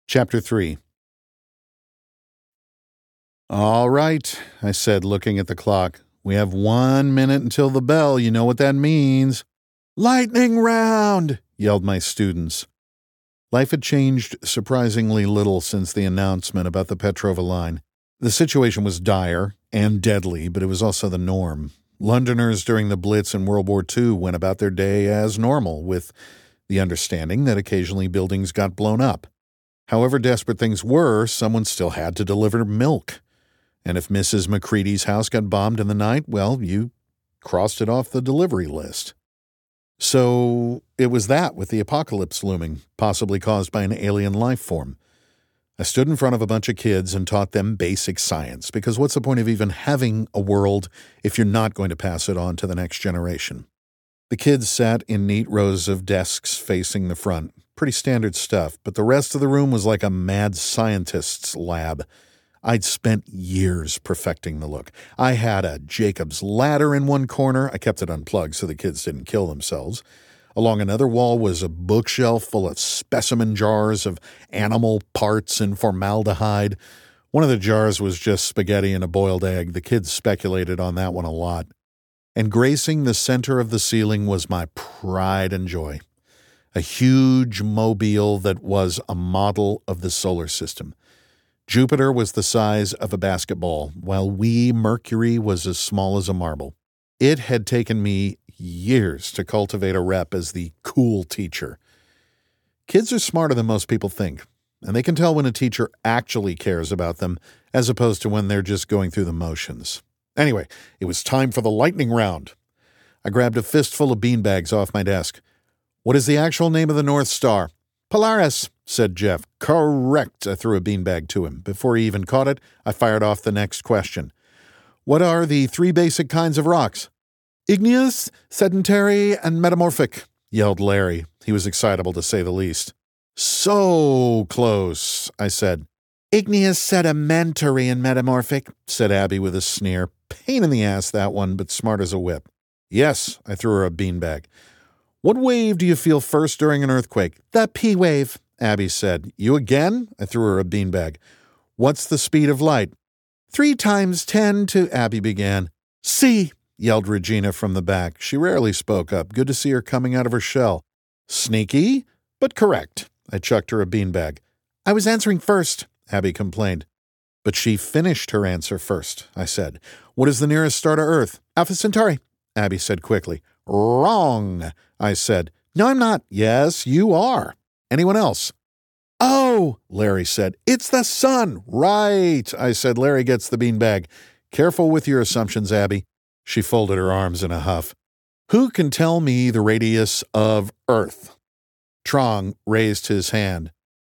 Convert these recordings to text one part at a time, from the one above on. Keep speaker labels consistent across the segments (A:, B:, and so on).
A: Chapter 3. "All right," I said, looking at the clock. "We have 1 minute until the bell. You know what that means." "Lightning round!" yelled my students. Life had changed surprisingly little since the announcement about the Petrova line. The situation was dire and deadly, but it was also the norm. Londoners during the Blitz in World War II went about their day as normal, with the understanding that occasionally buildings got blown up. However desperate things were, someone still had to deliver milk. And if Mrs. McCready's house got bombed in the night, well, you crossed it off the delivery list. So it was that with the apocalypse looming, possibly caused by an alien life form. I stood in front of a bunch of kids and taught them basic science, because what's the point of even having a world if you're not going to pass it on to the next generation? The kids sat in neat rows of desks facing the front. Pretty standard stuff, but the rest of the room was like a mad scientist's lab. I'd spent years perfecting the look. I had a Jacob's ladder in one corner. I kept it unplugged so the kids didn't kill themselves. Along another wall was a bookshelf full of specimen jars of animal parts and formaldehyde. One of the jars was just spaghetti and a boiled egg. The kids speculated on that one a lot. And gracing the center of the ceiling was my pride and joy. A huge mobile that was a model of the solar system. Jupiter was the size of a basketball, while wee Mercury was as small as a marble. It had taken me years to cultivate a rep as the cool teacher. Kids are smarter than most people think, and they can tell when a teacher actually cares about them as opposed to when they're just going through the motions. Anyway, it was time for the lightning round. I grabbed a fistful of beanbags off my desk. "What is the actual name of the North Star?" "Polaris," said Jeff. "Correct." I threw a beanbag to him. Before he even caught it, I fired off the next question. "What are the 3 basic kinds of rocks?" "Igneous, sedentary, and metamorphic," yelled Larry. He was excitable, to say the least. "So close," I said. "Igneous, sedimentary, and metamorphic," said Abby with a sneer. Pain in the ass, that one, but smart as a whip. "Yes," I threw her a beanbag. "What wave do you feel first during an earthquake?" "The P wave," Abby said. "You again?" I threw her a beanbag. "What's the speed of light?" 3 times 10 to," Abby began. "C," yelled Regina from the back. She rarely spoke up. Good to see her coming out of her shell. "Sneaky, but correct." I chucked her a beanbag. "I was answering first," Abby complained. "But she finished her answer first," I said. "What is the nearest star to Earth?" "Alpha Centauri," Abby said quickly. "Wrong," I said. "No, I'm not." "Yes, you are. Anyone else?" "Oh," Larry said. "It's the sun." "Right," I said. Larry gets the beanbag. "Careful with your assumptions, Abby." She folded her arms in a huff. "Who can tell me the radius of Earth?" Trong raised his hand.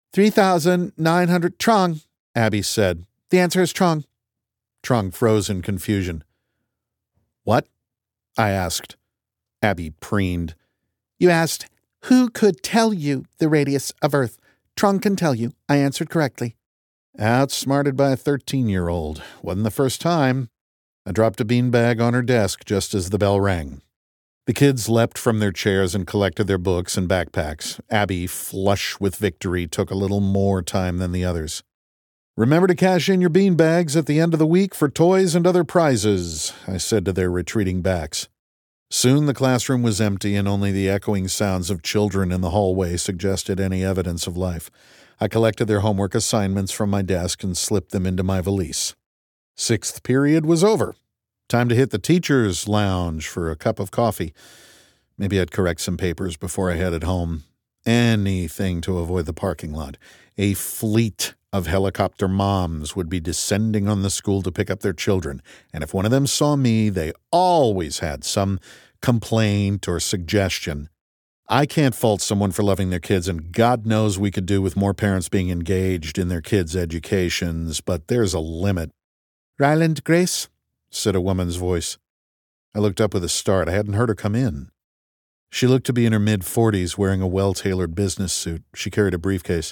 A: 3,900. Trong, Abby said. "The answer is Trong." Trong froze in confusion. "What?" I asked. Abby preened. "You asked, who could tell you the radius of Earth? Trong can tell you." I answered correctly. Outsmarted by a 13-year-old. Wasn't the first time. I dropped a beanbag on her desk just as the bell rang. The kids leapt from their chairs and collected their books and backpacks. Abby, flush with victory, took a little more time than the others. "Remember to cash in your beanbags at the end of the week for toys and other prizes," I said to their retreating backs. Soon the classroom was empty, and only the echoing sounds of children in the hallway suggested any evidence of life. I collected their homework assignments from my desk and slipped them into my valise. 6th period was over. Time to hit the teacher's lounge for a cup of coffee. Maybe I'd correct some papers before I headed home. Anything to avoid the parking lot. A fleet of helicopter moms would be descending on the school to pick up their children, and if one of them saw me, they always had some complaint or suggestion. I can't fault someone for loving their kids, and God knows we could do with more parents being engaged in their kids' educations, but there's a limit. "Ryland Grace?" said a woman's voice. I looked up with a start. I hadn't heard her come in. She looked to be in her mid-40s, wearing a well-tailored business suit. She carried a briefcase.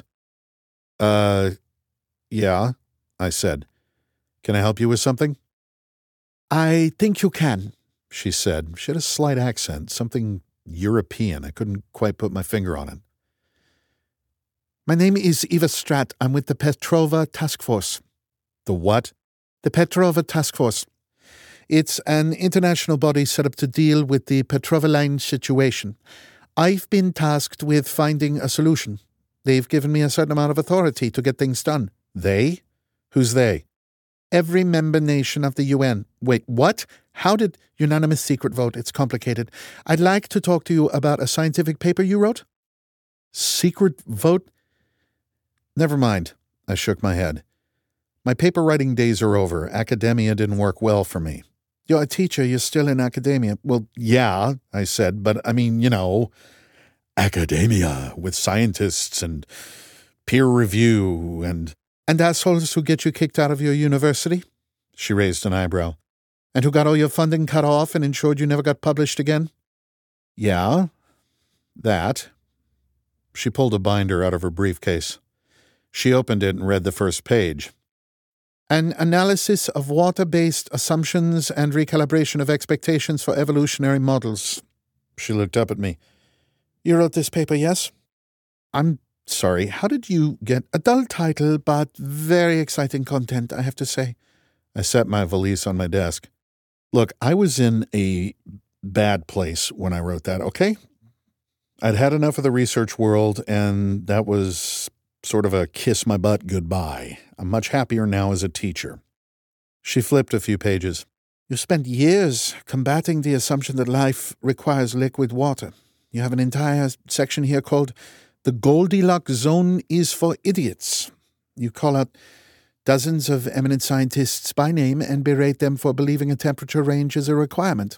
A: Yeah," I said. "Can I help you with something?" "I think you can," she said. She had a slight accent, something European. I couldn't quite put my finger on it. My name is Eva Stratt. I'm with the Petrova Task Force. The what? The Petrova Task Force. It's an international body set up to deal with the Petrova Line situation. I've been tasked with finding a solution. They've given me a certain amount of authority to get things done. They? Who's they? Every member nation of the UN. Wait, what? How did unanimous secret vote? It's complicated. I'd like to talk to you about a scientific paper you wrote. Secret vote? Never mind. I shook my head. My paper writing days are over. Academia didn't work well for me. You're a teacher. You're still in academia. Well, yeah, I said, but I mean, academia with scientists and peer review and assholes who get you kicked out of your university? She raised an eyebrow. And who got all your funding cut off and ensured you never got published again? Yeah, that. She pulled a binder out of her briefcase. She opened it and read the first page. An analysis of water-based assumptions and recalibration of expectations for evolutionary models. She looked up at me. You wrote this paper, yes? I'm sorry, how did you get a dull title but very exciting content, I have to say? I set my valise on my desk. Look, I was in a bad place when I wrote that, okay? I'd had enough of the research world, and that was sort of a kiss-my-butt goodbye. I'm much happier now as a teacher. She flipped a few pages. You spent years combating the assumption that life requires liquid water. You have an entire section here called The Goldilocks Zone is for Idiots. You call out dozens of eminent scientists by name and berate them for believing a temperature range is a requirement.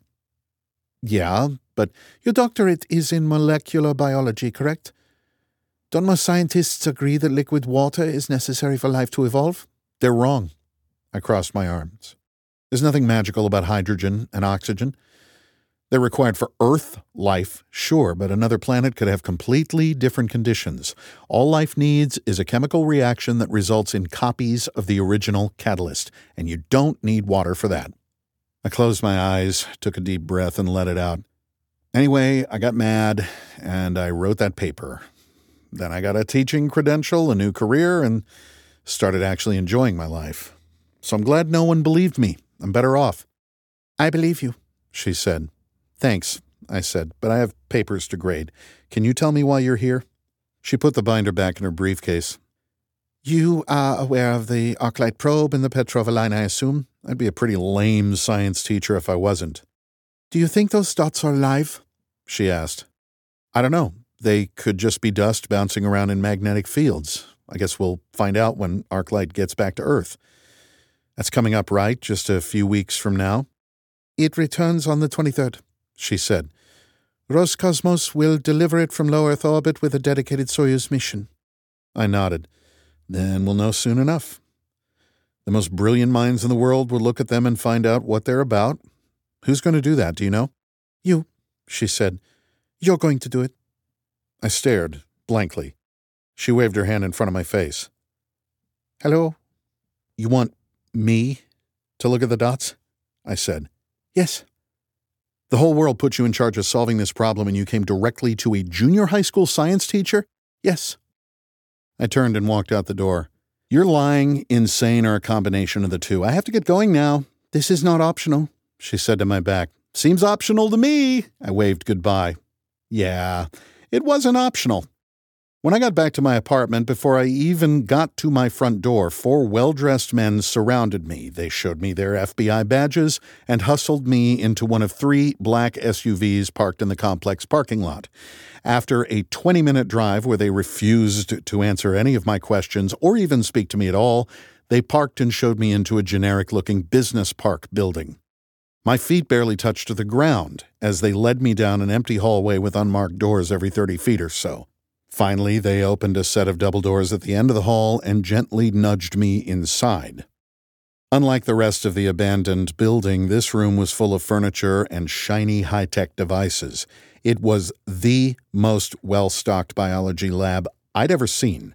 A: Yeah, but your doctorate is in molecular biology, correct? Don't most scientists agree that liquid water is necessary for life to evolve? They're wrong. I crossed my arms. There's nothing magical about hydrogen and oxygen. They're required for Earth life, sure, but another planet could have completely different conditions. All life needs is a chemical reaction that results in copies of the original catalyst, and you don't need water for that. I closed my eyes, took a deep breath, and let it out. Anyway, I got mad, and I wrote that paper. Then I got a teaching credential, a new career, and started actually enjoying my life. So I'm glad no one believed me. I'm better off. I believe you, she said. Thanks, I said, but I have papers to grade. Can you tell me why you're here? She put the binder back in her briefcase. You are aware of the Arclight probe and the Petrova line, I assume? I'd be a pretty lame science teacher if I wasn't. Do you think those dots are alive? She asked. I don't know. They could just be dust bouncing around in magnetic fields. I guess we'll find out when Arclight gets back to Earth. That's coming up, right? Just a few weeks from now? It returns on the 23rd, she said. Roscosmos will deliver it from low Earth orbit with a dedicated Soyuz mission. I nodded. Then we'll know soon enough. The most brilliant minds in the world will look at them and find out what they're about. Who's going to do that, do you know? You, she said. You're going to do it. I stared, blankly. She waved her hand in front of my face. Hello? You want me to look at the dots? I said. Yes. The whole world put you in charge of solving this problem and you came directly to a junior high school science teacher? Yes. I turned and walked out the door. You're lying, insane, or a combination of the two. I have to get going now. This is not optional, she said to my back. Seems optional to me. I waved goodbye. Yeah, it wasn't optional. When I got back to my apartment, before I even got to my front door, 4 well-dressed men surrounded me. They showed me their FBI badges and hustled me into one of 3 black SUVs parked in the complex parking lot. After a 20-minute drive where they refused to answer any of my questions or even speak to me at all, they parked and showed me into a generic-looking business park building. My feet barely touched the ground as they led me down an empty hallway with unmarked doors every 30 feet or so. Finally, they opened a set of double doors at the end of the hall and gently nudged me inside. Unlike the rest of the abandoned building, this room was full of furniture and shiny high-tech devices. It was the most well-stocked biology lab I'd ever seen.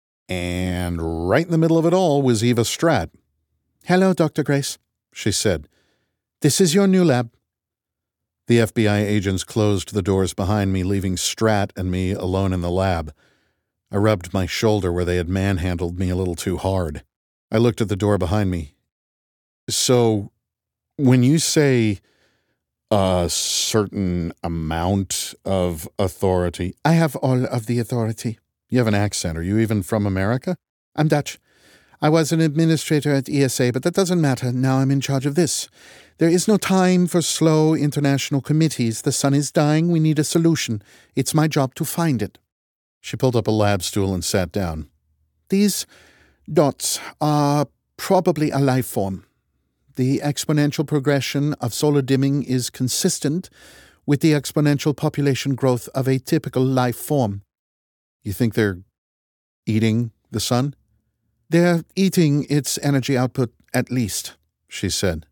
A: And right in the middle of it all was Eva Stratt. Hello, Dr. Grace, she said. This is your new lab. The FBI agents closed the doors behind me, leaving Stratt and me alone in the lab. I rubbed my shoulder where they had manhandled me a little too hard. I looked at the door behind me. So, when you say a certain amount of authority,
B: I have all of the authority.
A: You have an accent. Are you even from America?
B: I'm Dutch. I was an administrator at ESA, but that doesn't matter. Now I'm in charge of this. There is no time for slow international committees. The sun is dying. We need a solution. It's my job to find it.
A: She pulled up a lab stool and sat down.
B: These dots are probably a life form. The exponential progression of solar dimming is consistent with the exponential population growth of a typical life form.
A: You think they're eating the sun?
B: They're eating its energy output, at least,
A: she said.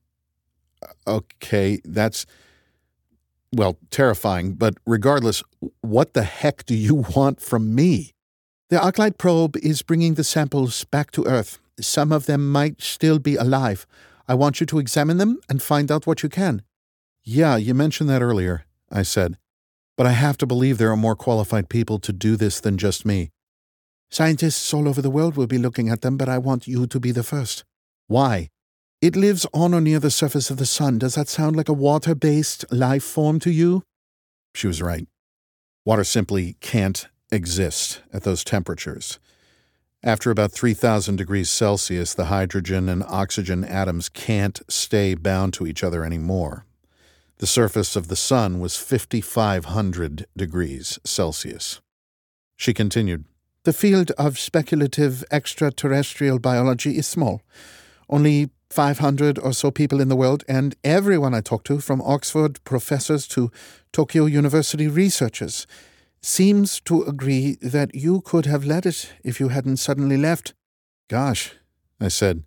A: Okay, that's, well, terrifying, but regardless, what the heck do you want from me?
B: The ArcLight probe is bringing the samples back to Earth. Some of them might still be alive. I want you to examine them and find out what you can.
A: Yeah, you mentioned that earlier, I said. But I have to believe there are more qualified people to do this than just me.
B: Scientists all over the world will be looking at them, but I want you to be the first.
A: Why?
B: It lives on or near the surface of the sun. Does that sound like a water-based life form to you?
A: She was right. Water simply can't exist at those temperatures. After about 3,000 degrees Celsius, the hydrogen and oxygen atoms can't stay bound to each other anymore. The surface of the sun was 5,500 degrees Celsius. She continued,
B: The field of speculative extraterrestrial biology is small. Only 500 or so people in the world, and everyone I talk to, from Oxford professors to Tokyo University researchers, seems to agree that you could have led it if you hadn't suddenly left.
A: Gosh, I said.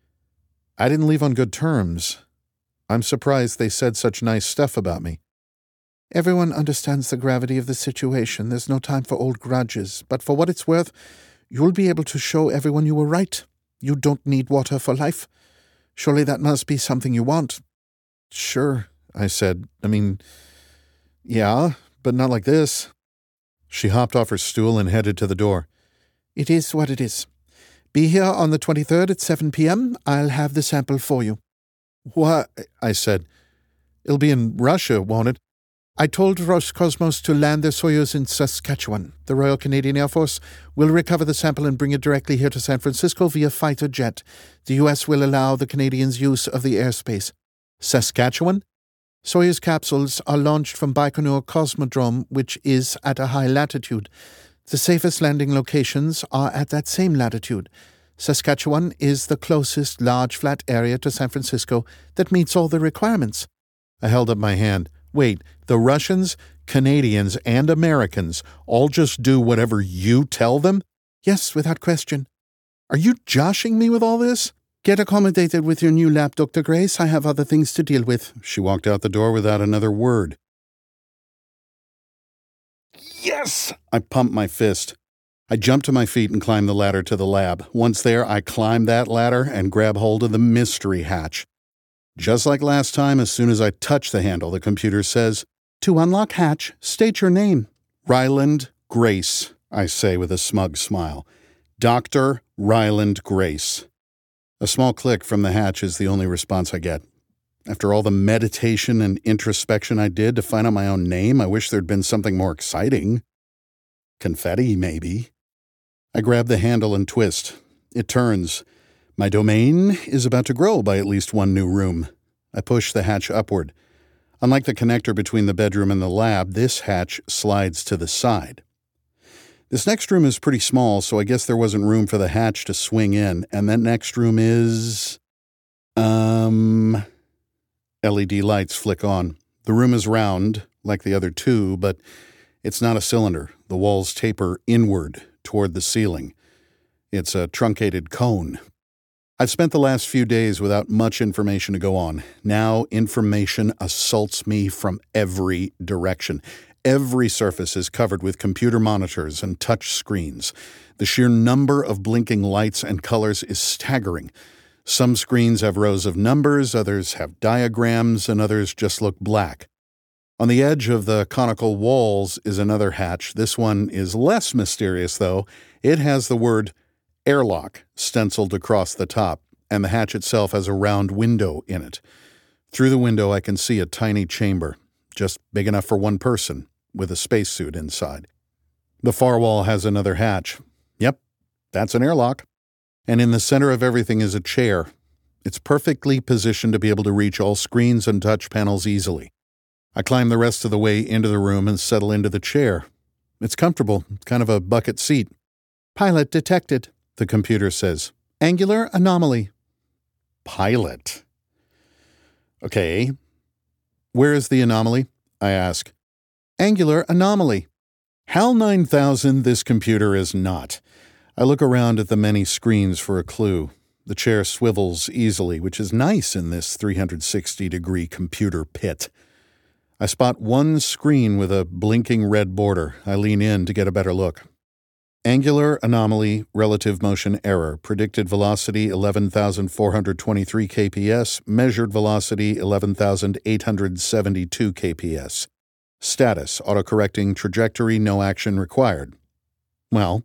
A: I didn't leave on good terms. I'm surprised they said such nice stuff about me.
B: Everyone understands the gravity of the situation. There's no time for old grudges. But for what it's worth, you'll be able to show everyone you were right. You don't need water for life. Surely that must be something you want.
A: Sure, I said. I mean, yeah, but not like this. She hopped off her stool and headed to the door.
B: It is what it is. Be here on the 23rd at 7 p.m. I'll have the sample for you.
A: What? I said. It'll be in Russia, won't it?
B: I told Roscosmos to land their Soyuz in Saskatchewan. The Royal Canadian Air Force will recover the sample and bring it directly here to San Francisco via fighter jet. The U.S. will allow the Canadians use of the airspace.
A: Saskatchewan?
B: Soyuz capsules are launched from Baikonur Cosmodrome, which is at a high latitude. The safest landing locations are at that same latitude. Saskatchewan is the closest large flat area to San Francisco that meets all the requirements.
A: I held up my hand. Wait, the Russians, Canadians, and Americans all just do whatever you tell them?
B: Yes, without question.
A: Are you joshing me with all this?
B: Get accommodated with your new lab, Dr. Grace. I have other things to deal with.
A: She walked out the door without another word. Yes! I pumped my fist. I jumped to my feet and climbed the ladder to the lab. Once there, I climbed that ladder and grabbed hold of the mystery hatch. Just like last time, as soon as I touch the handle, the computer says,
B: To unlock hatch, state your name.
A: Ryland Grace, I say with a smug smile. Dr. Ryland Grace. A small click from the hatch is the only response I get. After all the meditation and introspection I did to find out my own name, I wish there'd been something more exciting. Confetti, maybe. I grab the handle and twist. It turns. My domain is about to grow by at least one new room. I push the hatch upward. Unlike the connector between the bedroom and the lab, this hatch slides to the side. This next room is pretty small, so I guess there wasn't room for the hatch to swing in, and that next room is... LED lights flick on. The room is round, like the other two, but it's not a cylinder. The walls taper inward toward the ceiling. It's a truncated cone. I've spent the last few days without much information to go on. Now information assaults me from every direction. Every surface is covered with computer monitors and touch screens. The sheer number of blinking lights and colors is staggering. Some screens have rows of numbers, others have diagrams, and others just look black. On the edge of the conical walls is another hatch. This one is less mysterious, though. It has the word airlock stenciled across the top, and the hatch itself has a round window in it. Through the window, I can see a tiny chamber, just big enough for one person, with a spacesuit inside. The far wall has another hatch. Yep, that's an airlock. And in the center of everything is a chair. It's perfectly positioned to be able to reach all screens and touch panels easily. I climb the rest of the way into the room and settle into the chair. It's comfortable, kind of a bucket seat.
B: Pilot detected, the computer says. Angular anomaly.
A: Pilot? Okay. Where is the anomaly? I ask.
B: Angular anomaly.
A: HAL 9000, this computer is not. I look around at the many screens for a clue. The chair swivels easily, which is nice in this 360-degree computer pit. I spot one screen with a blinking red border. I lean in to get a better look. Angular anomaly, relative motion error, predicted velocity 11,423 kps, measured velocity 11,872 kps. Status, autocorrecting trajectory, no action required. Well,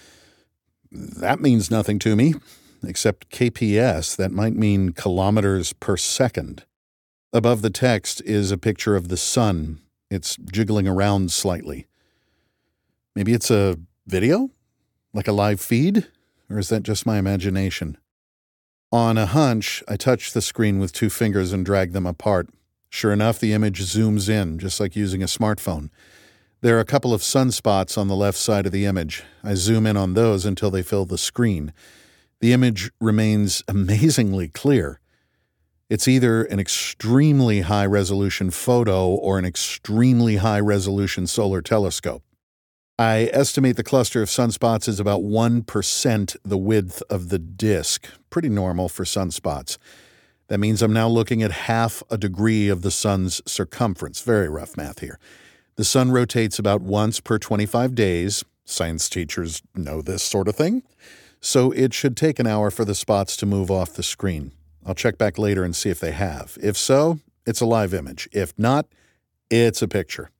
A: that means nothing to me, except kps, that might mean kilometers per second. Above the text is a picture of the sun. It's jiggling around slightly. Maybe it's a video? Like a live feed? Or is that just my imagination? On a hunch, I touch the screen with 2 fingers and drag them apart. Sure enough, the image zooms in, just like using a smartphone. There are a couple of sunspots on the left side of the image. I zoom in on those until they fill the screen. The image remains amazingly clear. It's either an extremely high-resolution photo or an extremely high-resolution solar telescope. I estimate the cluster of sunspots is about 1% the width of the disk. Pretty normal for sunspots. That means I'm now looking at half a degree of the sun's circumference. Very rough math here. The sun rotates about once per 25 days. Science teachers know this sort of thing. So it should take an hour for the spots to move off the screen. I'll check back later and see if they have. If so, it's a live image. If not, it's a picture.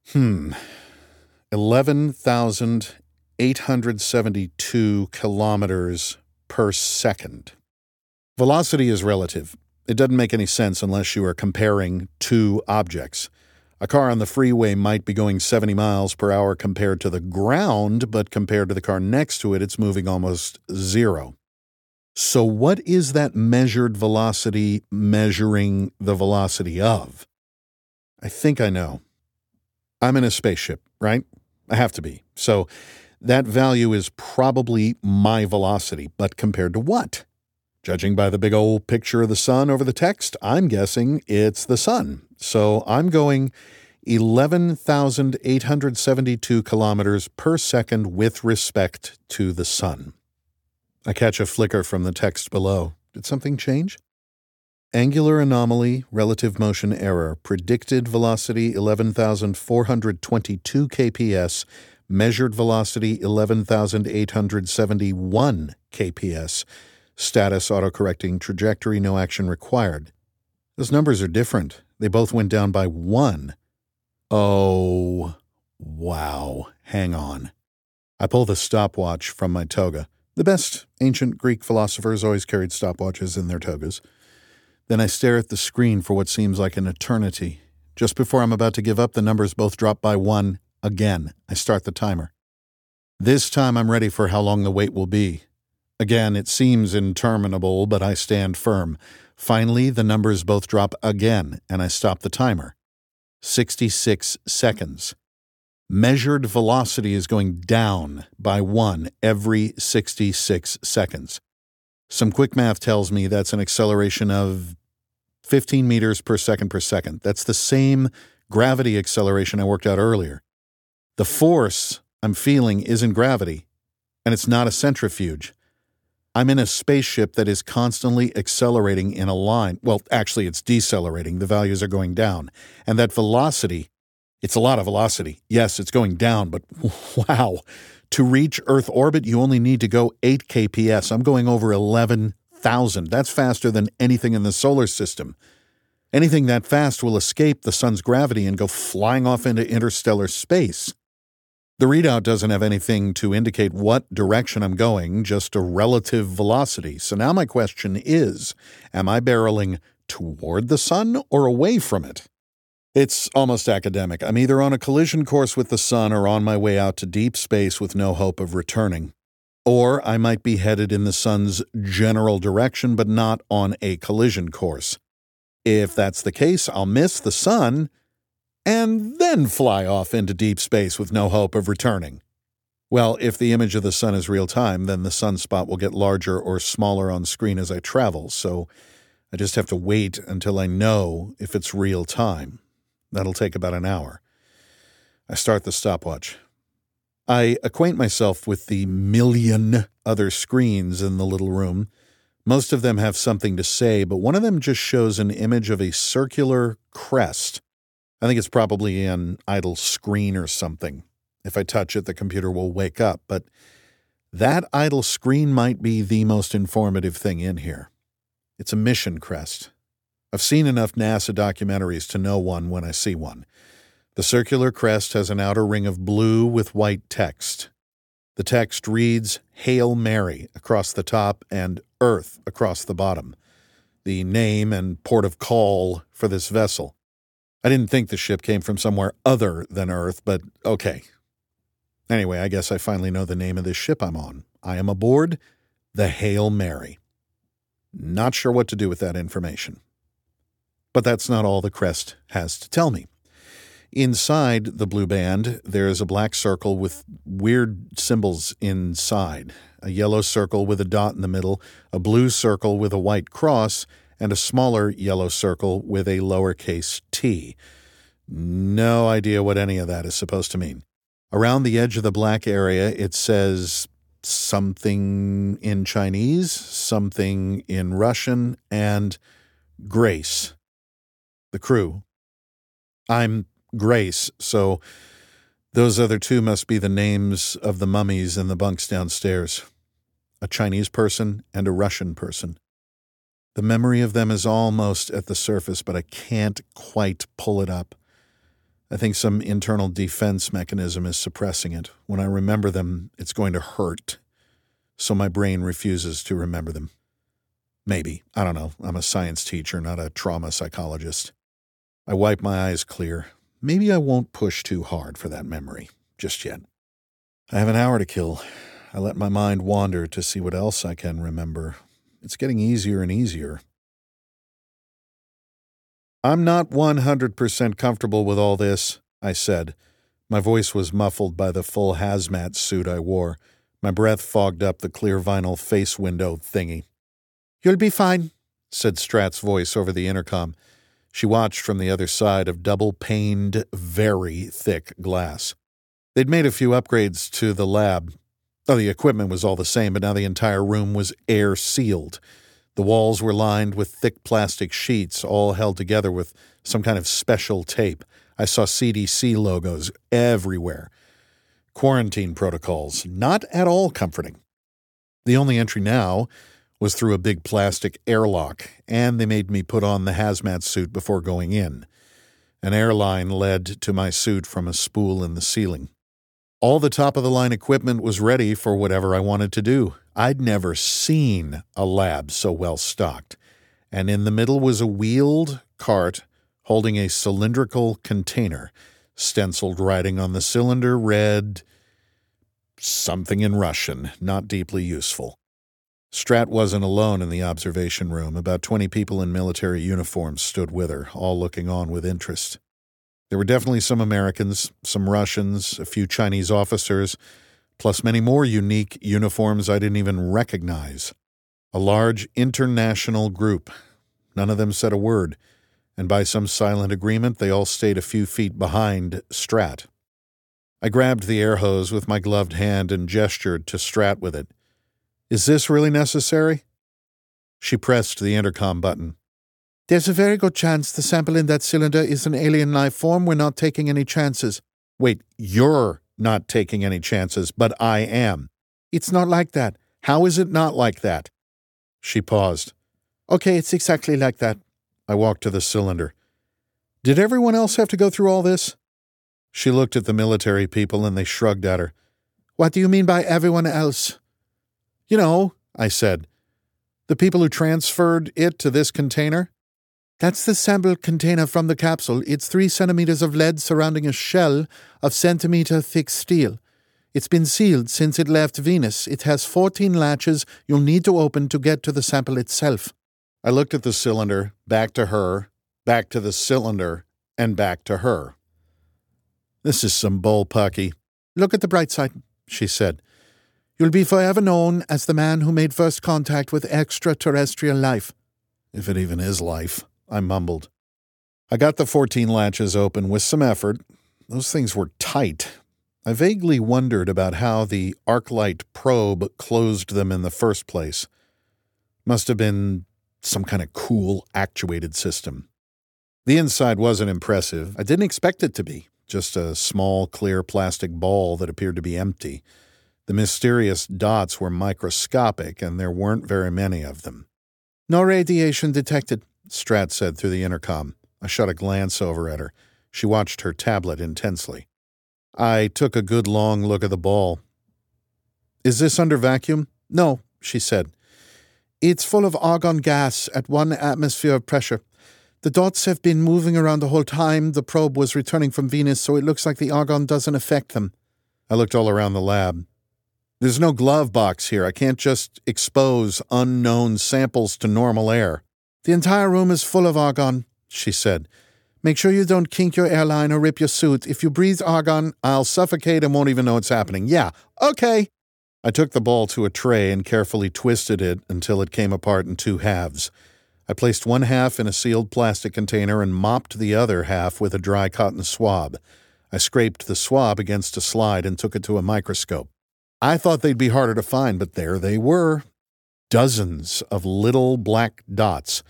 A: 11,872 kilometers per second. Velocity is relative. It doesn't make any sense unless you are comparing two objects. A car on the freeway might be going 70 miles per hour compared to the ground, but compared to the car next to it, it's moving almost zero. So what is that measured velocity measuring the velocity of? I think I know. I'm in a spaceship, right? I have to be. So that value is probably my velocity, but compared to what? Judging by the big old picture of the sun over the text, I'm guessing it's the sun. So I'm going 11,872 kilometers per second with respect to the sun. I catch a flicker from the text below. Did something change? Angular anomaly, relative motion error, predicted velocity 11,422 kps, measured velocity 11,871 kps, status autocorrecting trajectory, no action required. Those numbers are different. They both went down by 1. Oh, wow. Hang on. I pull the stopwatch from my toga. The best ancient Greek philosophers always carried stopwatches in their togas. Then I stare at the screen for what seems like an eternity. Just before I'm about to give up, the numbers both drop by 1 again. I start the timer. This time I'm ready for how long the wait will be. Again, it seems interminable, but I stand firm. Finally, the numbers both drop again, and I stop the timer. 66 seconds. Measured velocity is going down by 1 every 66 seconds. Some quick math tells me that's an acceleration of 15 meters per second per second. That's the same gravity acceleration I worked out earlier. The force I'm feeling isn't gravity, and it's not a centrifuge. I'm in a spaceship that is constantly accelerating in a line. Well, actually, it's decelerating. The values are going down. And that velocity, it's a lot of velocity. Yes, it's going down, but wow. To reach Earth orbit, you only need to go 8 kps. I'm going over 11,000. That's faster than anything in the solar system. Anything that fast will escape the sun's gravity and go flying off into interstellar space. The readout doesn't have anything to indicate what direction I'm going, just a relative velocity. So now my question is, am I barreling toward the sun or away from it? It's almost academic. I'm either on a collision course with the sun or on my way out to deep space with no hope of returning. Or I might be headed in the sun's general direction, but not on a collision course. If that's the case, I'll miss the sun and then fly off into deep space with no hope of returning. Well, if the image of the sun is real time, then the sunspot will get larger or smaller on screen as I travel, so I just have to wait until I know if it's real time. That'll take about an hour. I start the stopwatch. I acquaint myself with the million other screens in the little room. Most of them have something to say, but one of them just shows an image of a circular crest. I think it's probably an idle screen or something. If I touch it, the computer will wake up, but that idle screen might be the most informative thing in here. It's a mission crest. I've seen enough NASA documentaries to know one when I see one. The circular crest has an outer ring of blue with white text. The text reads, Hail Mary across the top and Earth across the bottom, the name and port of call for this vessel. I didn't think the ship came from somewhere other than Earth, but okay. Anyway, I guess I finally know the name of this ship I'm on. I am aboard the Hail Mary. Not sure what to do with that information. But that's not all the crest has to tell me. Inside the blue band, there is a black circle with weird symbols inside. A yellow circle with a dot in the middle, a blue circle with a white cross, and a smaller yellow circle with a lowercase t. No idea what any of that is supposed to mean. Around the edge of the black area, it says something in Chinese, something in Russian, and Grace. The crew. I'm Grace, so those other two must be the names of the mummies in the bunks downstairs. A Chinese person and a Russian person. The memory of them is almost at the surface, but I can't quite pull it up. I think some internal defense mechanism is suppressing it. When I remember them, it's going to hurt. So my brain refuses to remember them. Maybe. I don't know. I'm a science teacher, not a trauma psychologist. I wipe my eyes clear. Maybe I won't push too hard for that memory, just yet. I have an hour to kill. I let my mind wander to see what else I can remember. It's getting easier and easier. I'm not 100% comfortable with all this, I said. My voice was muffled by the full hazmat suit I wore. My breath fogged up the clear vinyl face window thingy. You'll be fine, said Strat's voice over the intercom. She watched from the other side of double-paned, very thick glass. They'd made a few upgrades to the lab. Oh, the equipment was all the same, but now the entire room was air-sealed. The walls were lined with thick plastic sheets, all held together with some kind of special tape. I saw CDC logos everywhere. Quarantine protocols, not at all comforting. The only entry now was through a big plastic airlock, and they made me put on the hazmat suit before going in. An airline led to my suit from a spool in the ceiling. All the top-of-the-line equipment was ready for whatever I wanted to do. I'd never seen a lab so well-stocked. And in the middle was a wheeled cart holding a cylindrical container. Stenciled writing on the cylinder read something in Russian, not deeply useful. Strat wasn't alone in the observation room. About 20 people in military uniforms stood with her, all looking on with interest. There were definitely some Americans, some Russians, a few Chinese officers, plus many more unique uniforms I didn't even recognize. A large international group. None of them said a word, and by some silent agreement, they all stayed a few feet behind Strat. I grabbed the air hose with my gloved hand and gestured to Strat with it. Is this really necessary? She pressed the intercom button.
B: There's a very good chance the sample in that cylinder is an alien life form. We're not taking any chances.
A: Wait, you're not taking any chances, but I am.
B: It's not like that.
A: How is it not like that? She paused.
B: Okay, it's exactly like that.
A: I walked to the cylinder. Did everyone else have to go through all this? She looked at the military people and they shrugged at her.
B: What do you mean by everyone else?
A: You know, I said. The people who transferred it to this container?
B: That's the sample container from the capsule. It's 3 centimeters of lead surrounding a shell of centimeter-thick steel. It's been sealed since it left Venus. It has 14 latches you'll need to open to get to the sample itself.
A: I looked at the cylinder, back to her, back to the cylinder, and back to her. This is some bullpucky.
B: Look at the bright side, she said. You'll be forever known as the man who made first contact with extraterrestrial life.
A: If it even is life, I mumbled. I got the 14 latches open with some effort. Those things were tight. I vaguely wondered about how the ArcLight probe closed them in the first place. Must have been some kind of cool actuated system. The inside wasn't impressive. I didn't expect it to be. Just a small, clear plastic ball that appeared to be empty. The mysterious dots were microscopic, and there weren't very many of them.
B: No radiation detected,
A: Strat said through the intercom. I shot a glance over at her. She watched her tablet intensely. I took a good long look at the ball. Is this under vacuum?
B: No, she said. It's full of argon gas at 1 atmosphere of pressure. The dots have been moving around the whole time the probe was returning from Venus, so it looks like the argon doesn't affect them.
A: I looked all around the lab. There's no glove box here. I can't just expose unknown samples to normal air.
B: The entire room is full of argon, she said. Make sure you don't kink your airline or rip your suit. If you breathe argon,
A: I'll suffocate and won't even know it's happening. Yeah, okay. I took the ball to a tray and carefully twisted it until it came apart in 2 halves. I placed 1 half in a sealed plastic container and mopped the other half with a dry cotton swab. I scraped the swab against a slide and took it to a microscope. I thought they'd be harder to find, but there they were. Dozens of little black dots.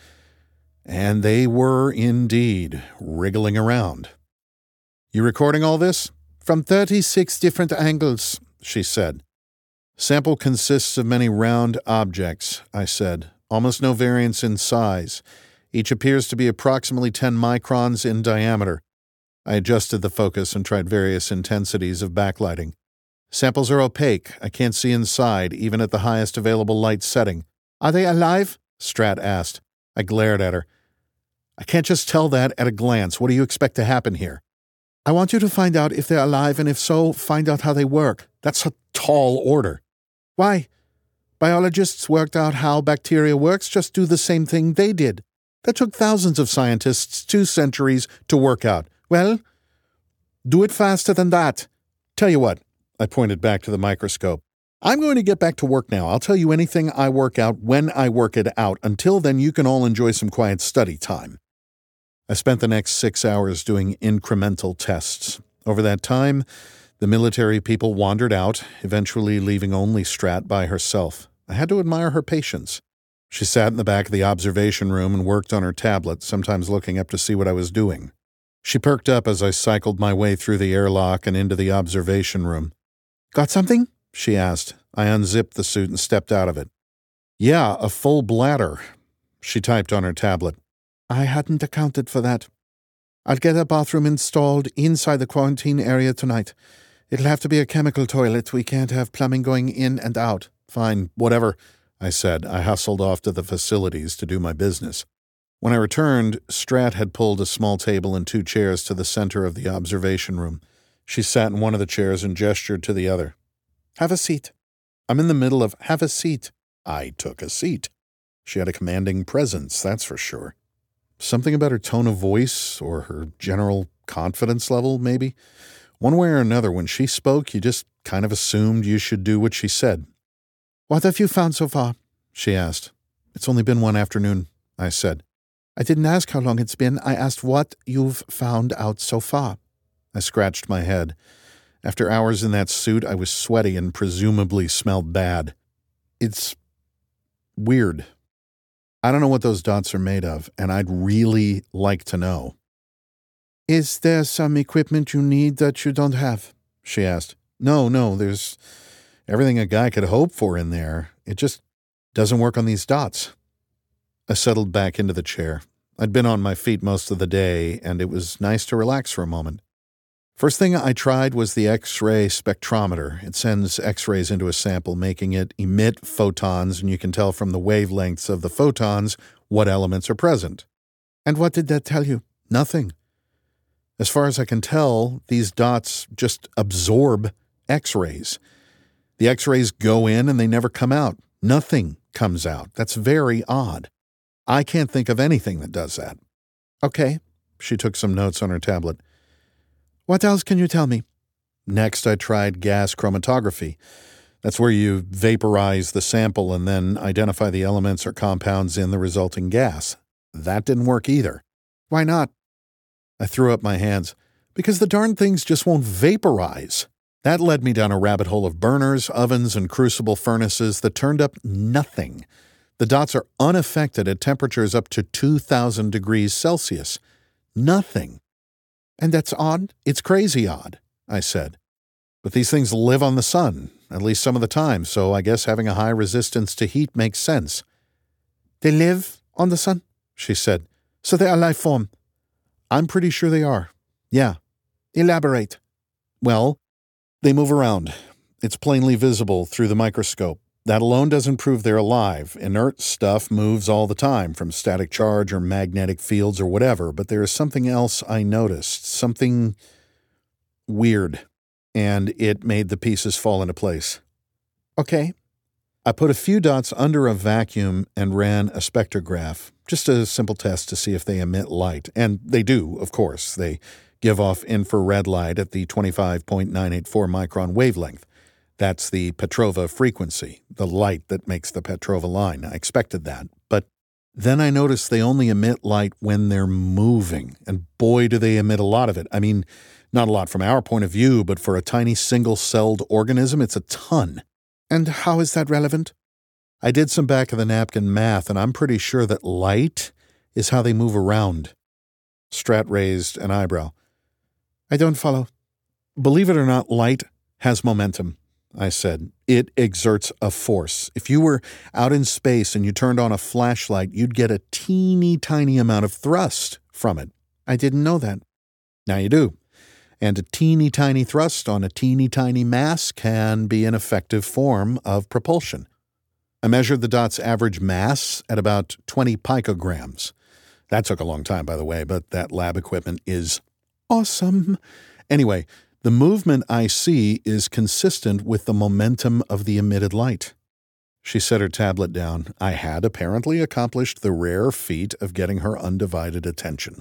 A: And they were indeed wriggling around. You recording all this?
B: From 36 different angles, she said.
A: Sample consists of many round objects, I said. Almost no variance in size. Each appears to be approximately 10 microns in diameter. I adjusted the focus and tried various intensities of backlighting. Samples are opaque. I can't see inside, even at the highest available light setting.
B: Are they alive?
A: Strat asked. I glared at her. I can't just tell that at a glance. What do you expect to happen here?
B: I want you to find out if they're alive, and if so, find out how they work.
A: That's a tall order.
B: Why? Biologists worked out how bacteria works. Just do the same thing they did.
A: That took thousands of scientists 2 centuries to work out.
B: Well, do it faster than that.
A: Tell you what, I pointed back to the microscope. I'm going to get back to work now. I'll tell you anything I work out when I work it out. Until then, you can all enjoy some quiet study time. I spent the next 6 hours doing incremental tests. Over that time, the military people wandered out, eventually leaving only Strat by herself. I had to admire her patience. She sat in the back of the observation room and worked on her tablet, sometimes looking up to see what I was doing. She perked up as I cycled my way through the airlock and into the observation room.
B: Got something?
A: She asked. I unzipped the suit and stepped out of it. Yeah, a full bladder. She typed on her tablet.
B: I hadn't accounted for that. I'll get a bathroom installed inside the quarantine area tonight. It'll have to be a chemical toilet. We can't have plumbing going in and out.
A: Fine, whatever, I said. I hustled off to the facilities to do my business. When I returned, Strat had pulled a small table and 2 chairs to the center of the observation room. She sat in one of the chairs and gestured to the other.
B: Have a seat.
A: I'm in the middle of...
B: Have a seat.
A: I took a seat. She had a commanding presence, that's for sure. Something about her tone of voice or her general confidence level, maybe. One way or another, when she spoke, you just kind of assumed you should do what she said.
B: What have you found so far?
A: She asked. It's only been 1 afternoon, I said.
B: I didn't ask how long it's been. I asked what you've found out so far.
A: I scratched my head. After hours in that suit, I was sweaty and presumably smelled bad. It's weird. I don't know what those dots are made of, and I'd really like to know.
B: Is there some equipment you need that you don't have?
A: She asked. No, there's everything a guy could hope for in there. It just doesn't work on these dots. I settled back into the chair. I'd been on my feet most of the day, and it was nice to relax for a moment. First thing I tried was the X-ray spectrometer. It sends X-rays into a sample, making it emit photons, and you can tell from the wavelengths of the photons what elements are present.
B: And what did that tell you?
A: Nothing. As far as I can tell, these dots just absorb X-rays. The X-rays go in and they never come out. Nothing comes out. That's very odd. I can't think of anything that does that.
B: Okay.
A: She took some notes on her tablet.
B: What else can you tell me?
A: Next, I tried gas chromatography. That's where you vaporize the sample and then identify the elements or compounds in the resulting gas. That didn't work either.
B: Why not?
A: I threw up my hands. Because the darn things just won't vaporize. That led me down a rabbit hole of burners, ovens, and crucible furnaces that turned up nothing. The dots are unaffected at temperatures up to 2,000 degrees Celsius. Nothing.
B: And that's odd?
A: It's crazy odd, I said. But these things live on the sun, at least some of the time, so I guess having a high resistance to heat makes sense.
B: They live on the sun?
A: She said.
B: So they are life form?
A: I'm pretty sure they are. Yeah.
B: Elaborate.
A: Well, they move around. It's plainly visible through the microscope. That alone doesn't prove they're alive. Inert stuff moves all the time, from static charge or magnetic fields or whatever, but there is something else I noticed, something weird, and it made the pieces fall into place.
B: Okay.
A: I put a few dots under a vacuum and ran a spectrograph, just a simple test to see if they emit light. And they do, of course. They give off infrared light at the 25.984 micron wavelength. That's the Petrova frequency, the light that makes the Petrova line. I expected that. But then I noticed they only emit light when they're moving. And boy, do they emit a lot of it. I mean, not a lot from our point of view, but for a tiny single-celled organism, it's a ton.
B: And how is that relevant?
A: I did some back-of-the-napkin math, and I'm pretty sure that light is how they move around. Strat raised an eyebrow.
B: I don't follow.
A: Believe it or not, light has momentum, I said. It exerts a force. If you were out in space and you turned on a flashlight, you'd get a teeny tiny amount of thrust from it.
B: I didn't know that.
A: Now you do. And a teeny tiny thrust on a teeny tiny mass can be an effective form of propulsion. I measured the dot's average mass at about 20 picograms. That took a long time, by the way, but that lab equipment is awesome. Anyway, the movement I see is consistent with the momentum of the emitted light. She set her tablet down. I had apparently accomplished the rare feat of getting her undivided attention.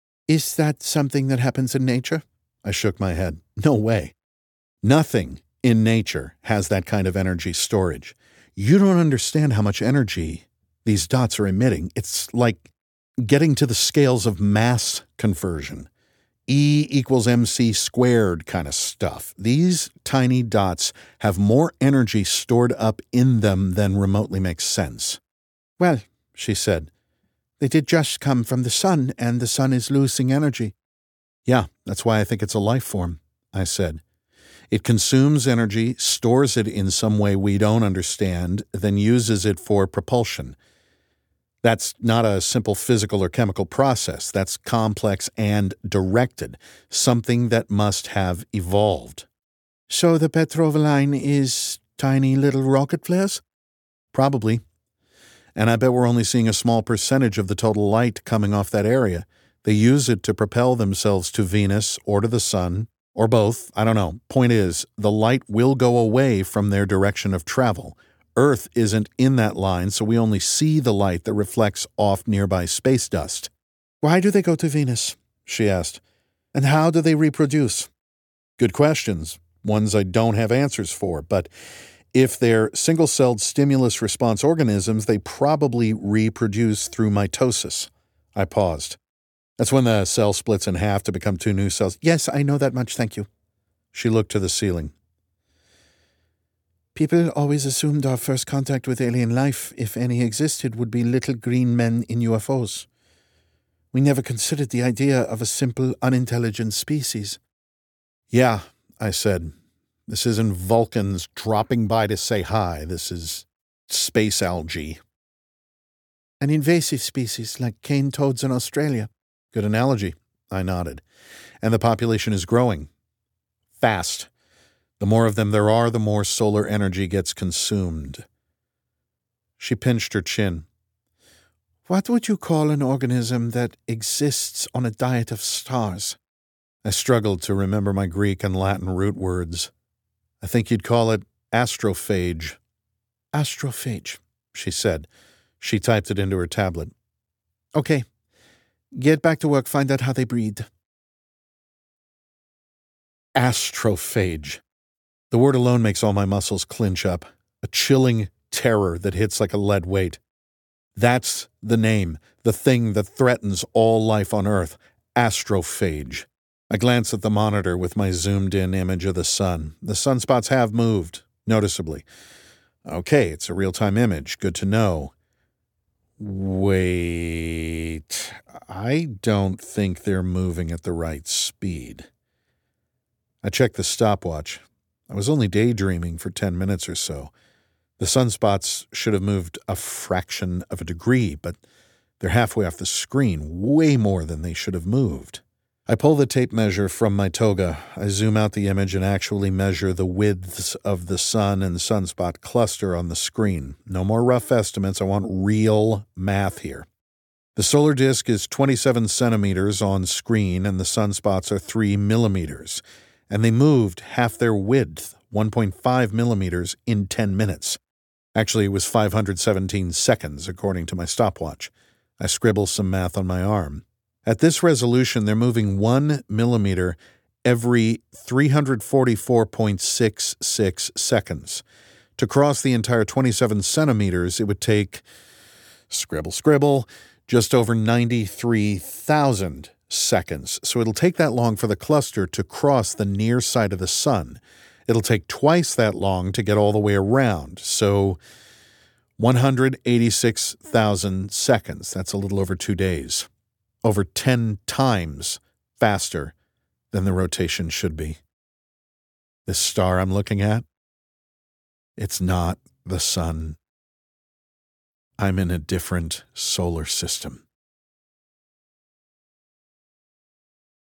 B: Is that something that happens in nature?
A: I shook my head. No way. Nothing in nature has that kind of energy storage. You don't understand how much energy these dots are emitting. It's like getting to the scales of mass conversion. E equals mc squared kind of stuff. These tiny dots have more energy stored up in them than remotely makes sense.
B: Well,
A: she said,
B: they did just come from the sun, and the sun is losing energy.
A: Yeah, that's why I think it's a life form, I said. It consumes energy, stores it in some way we don't understand, then uses it for propulsion. That's not a simple physical or chemical process. That's complex and directed, something that must have evolved.
B: So the Petrova line is tiny little rocket flares?
A: Probably. And I bet we're only seeing a small percentage of the total light coming off that area. They use it to propel themselves to Venus or to the sun, or both. I don't know. Point is, the light will go away from their direction of travel. Earth isn't in that line, so we only see the light that reflects off nearby space dust.
B: Why do they go to Venus?
A: She asked.
B: And how do they reproduce?
A: Good questions, ones I don't have answers for, but if they're single-celled stimulus response organisms, they probably reproduce through mitosis. I paused. That's when the cell splits in half to become two new cells.
B: Yes, I know that much, thank you.
A: She looked to the ceiling.
B: People always assumed our first contact with alien life, if any existed, would be little green men in UFOs. We never considered the idea of a simple, unintelligent species.
A: Yeah, I said. This isn't Vulcans dropping by to say hi. This is space algae.
B: An invasive species like cane toads in Australia.
A: Good analogy. I nodded. And the population is growing. Fast. The more of them there are, the more solar energy gets consumed. She pinched her chin.
B: What would you call an organism that exists on a diet of stars?
A: I struggled to remember my Greek and Latin root words. I think you'd call it astrophage.
B: Astrophage,
A: she said. She typed it into her tablet.
B: Okay. Get back to work, find out how they breed.
A: Astrophage. The word alone makes all my muscles clinch up. A chilling terror that hits like a lead weight. That's the name, the thing that threatens all life on Earth. Astrophage. I glanced at the monitor with my zoomed-in image of the sun. The sunspots have moved, noticeably. Okay, it's a real-time image. Good to know. Wait, I don't think they're moving at the right speed. I checked the stopwatch. I was only daydreaming for 10 minutes or so. The sunspots should have moved a fraction of a degree, but they're halfway off the screen, way more than they should have moved. I pull the tape measure from my toga. I zoom out the image and actually measure the widths of the sun and sunspot cluster on the screen. No more rough estimates. I want real math here. The solar disk is 27 centimeters on screen, and the sunspots are 3 millimeters. And they moved half their width, 1.5 millimeters, in 10 minutes. Actually, it was 517 seconds, according to my stopwatch. I scribble some math on my arm. At this resolution, they're moving 1 millimeter every 344.66 seconds. To cross the entire 27 centimeters, it would take, scribble, just over 93,000 seconds. So it'll take that long for the cluster to cross the near side of the sun. It'll take twice that long to get all the way around. So 186,000 seconds. That's a little over 2 days. Over 10 times faster than the rotation should be. This star I'm looking at, it's not the sun. I'm in a different solar system.